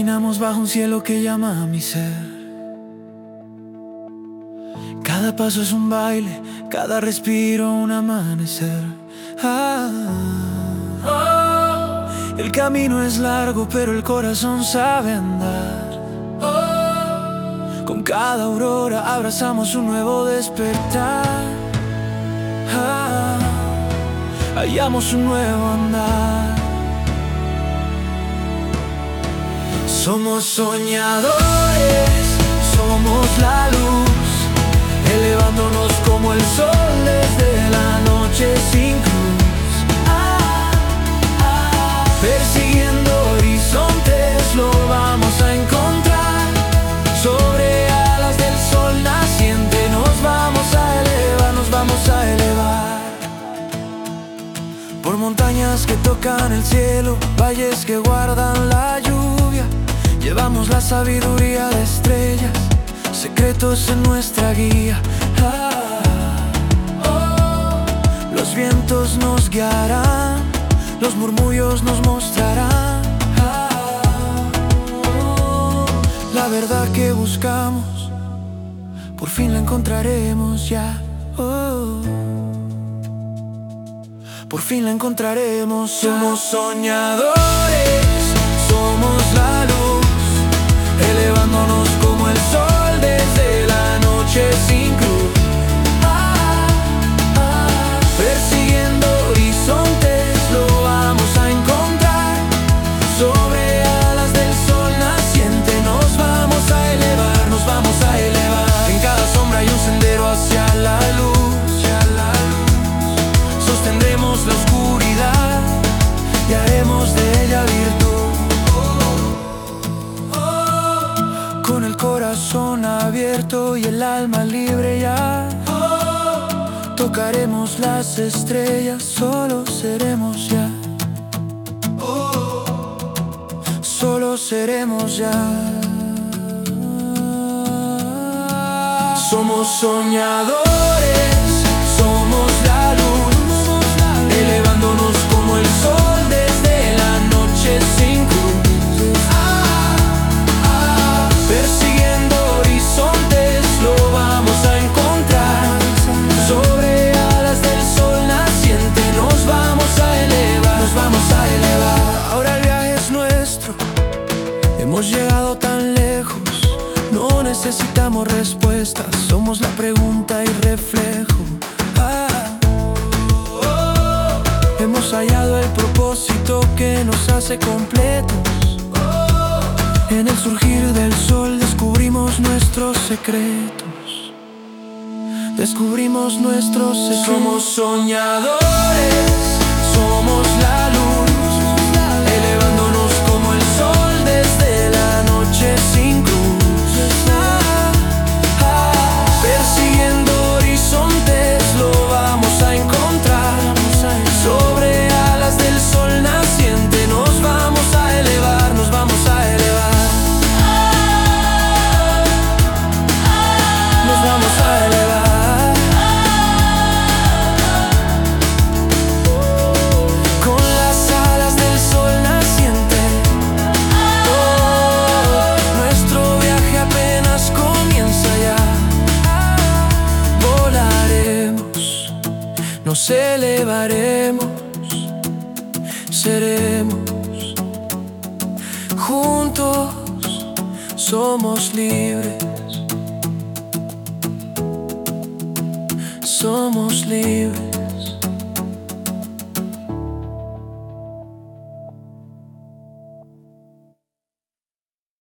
Caminamos bajo un cielo que llama a mi ser. Cada paso es un baile, cada respiro un amanecer. El camino es largo, pero el corazón sabe andar. Con cada aurora abrazamos un nuevo despertar. Hallamos un nuevo andar. Somos soñadores, somos la luz, elevándonos como el sol desde la noche sin cruz. Persiguiendo horizontes lo vamos a encontrar. Sobre alas del sol naciente nos vamos a elevar, nos vamos a elevar. Por montañas que tocan el cielo, valles que guardan la lluvia, llevamos la sabiduría de estrellas, secretos en nuestra guía. Los vientos nos guiarán, los murmullos nos mostrarán la verdad que buscamos, por fin la encontraremos ya. Por fin la encontraremos. Somos soñadores, somos la luz, elevándonos como el sol desde la noche sin cruz. Persiguiendo horizontes lo vamos a encontrar. Sobre alas del sol naciente nos vamos a elevar, nos vamos a elevar. En cada sombra hay un sendero hacia la luz. Sostendremos la oscuridad y haremos de ella virtud. Con el corazón abierto y el alma libre ya, tocaremos las estrellas, solo seremos ya. Solo seremos ya. Somos soñadores, somos la luz, elevándonos como el sol desde la noche sin cruz. Persiguiendo horizontes lo vamos a encontrar. Sobre alas del sol naciente nos vamos a elevar, nos vamos a elevar. Ahora el viaje es nuestro, hemos llegado tan lejos, no necesitamos respuestas, somos la pregunta y reflejo. Hemos hallado el propósito que nos hace completos. En el surgir del sol descubrimos nuestros secretos. Descubrimos nuestros secretos. Somos soñadores, somos la luz, elevándonos como el sol desde la noche sin cruz. Persiguiendo horizontes lo vamos a encontrar. Sobre alas del sol naciente nos vamos a elevar, nos vamos a elevar. Nos vamos a elevar. Con las alas del sol naciente, nuestro viaje apenas comienza ya. Volaremos, nos elevaremos, seremos juntos, somos libres, somos libres.